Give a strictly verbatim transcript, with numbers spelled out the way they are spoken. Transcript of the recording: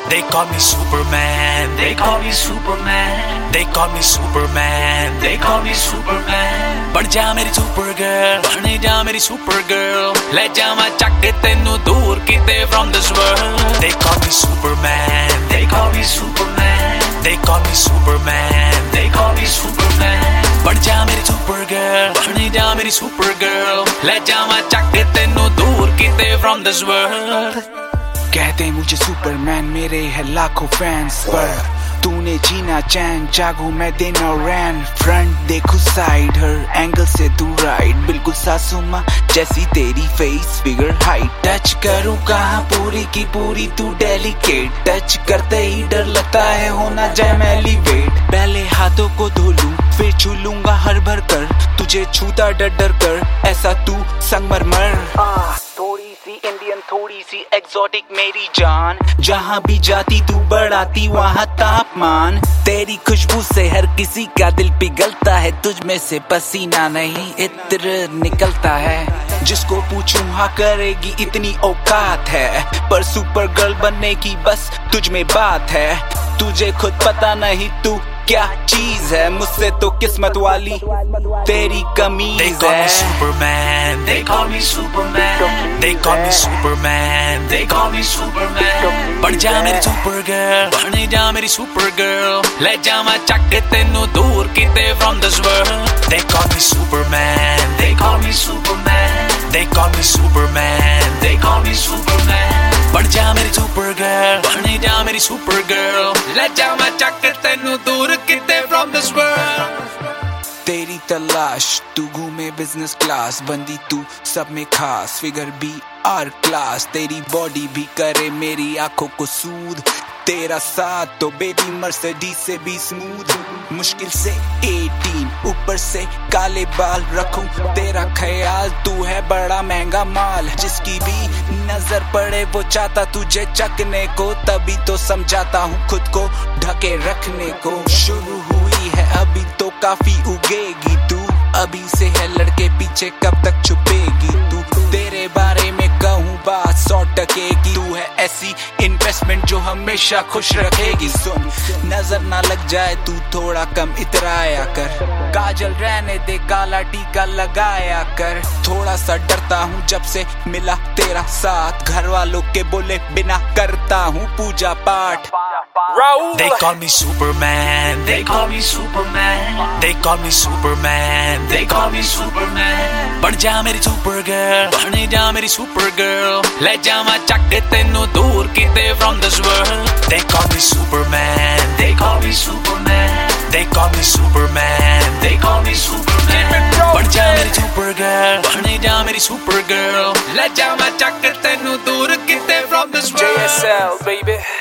They call me Superman. They call me Superman. They call me Superman. They call me Superman. बढ़ जा मेरी super girl, बढ़ने जा मेरी super girl. ले जा मैं चक के तेनू दूर किते from this world. They call me Superman. They call me Superman. They call me Superman. They call me Superman. बढ़ जा मेरी super girl, बढ़ने जा मेरी super girl. ले जा मैं चक के तेनू दूर किते from this world. कहते मुझे सुपरमैन, मेरे है लाखों फैंस, पर तूने जीना चैन, जागू मैं दिन और रैन. फ्रंट देखू साइड, हर एंगल से तू राइट, बिल्कुल सासू माँ जैसी तेरी फेस फिगर हाइट. टच करूँ कहाँ पूरी की पूरी तू डेलिकेट, टच करते ही डर लगता है होना जाए मैं एलिवेट. पहले हाथों को धो लूं फिर छू लूंगा हर भर कर, तुझे छूता डर डर कर ऐसा तू संगमरमर. थोड़ी सी इंडियन थोड़ी सी एग्जॉटिक मेरी जान, जहाँ भी जाती तू बढ़ाती वहाँ तापमान. तेरी खुशबू से हर किसी का दिल पिघलता है, तुझ में से पसीना नहीं इत्र निकलता है. जिसको पूछूं हाँ करेगी इतनी औकात है, पर सुपर गर्ल बनने की बस तुझ में बात है. तुझे खुद पता नहीं तू क्या चीज है, मुझसे तो किस्मत वाली तेरी कमीज है. They call me Superman. They call me Superman. They call me Superman. They call me Superman. बढ़ जा मेरी super girl, बढ़ने जा मेरी super girl. ले जा मैं चक के तेनू दूर किते from this world. They call me Superman. They call me Superman. They call me Superman. They call me Superman. बढ़ जा मेरी super girl, बढ़ने जा मेरी super girl. ले जा मैं चक के तेनू दूर किते from this world. तेरी तलाश तू घूमे बिजनेस क्लास, बंदी तू सब में खास, फिगर भी आर क्लास. तेरी बॉडी भी करे मेरी आंखों को सूद, तेरा साथ तो बेबी मर्सिडीज से भी स्मूथ. मुश्किल से अठारह ऊपर से काले बाल रखूं तेरा ख्याल, तू है बड़ा महंगा माल. जिसकी भी नजर पड़े वो चाहता तुझे चकने को, तभी तो समझाता हूँ खुद को ढके रखने को. शुरू हुई है अभी तो काफी उगेगी तू, अभी से है लड़के पीछे कब तक छुपेगी तू. तेरे बारे में कहूँ बात सौ टके की, तू है ऐसी इन्वेस्टमेंट जो हमेशा खुश रखेगी. सुन नजर ना लग जाए तू थोड़ा कम इतराया कर, काजल रहने दे काला टीका लगाया कर. थोड़ा सा डरता हूँ जब से मिला तेरा साथ, घर वालों के बोले बिना करता हूँ पूजा पाठ. They call me Superman. They call me Superman. They call me Superman. They call me Superman. बढ़ जा मेरी super girl, बढ़ने जा मेरी super girl. ले जा मैं चक के तेनू दूर किते from this world. They call me Superman. They call me Superman. They call me Superman. They call me Superman. बढ़ जा मेरी super girl, बढ़ने जा मेरी super girl. ले जा मैं चक के तेनू दूर किते from this world. J S L baby.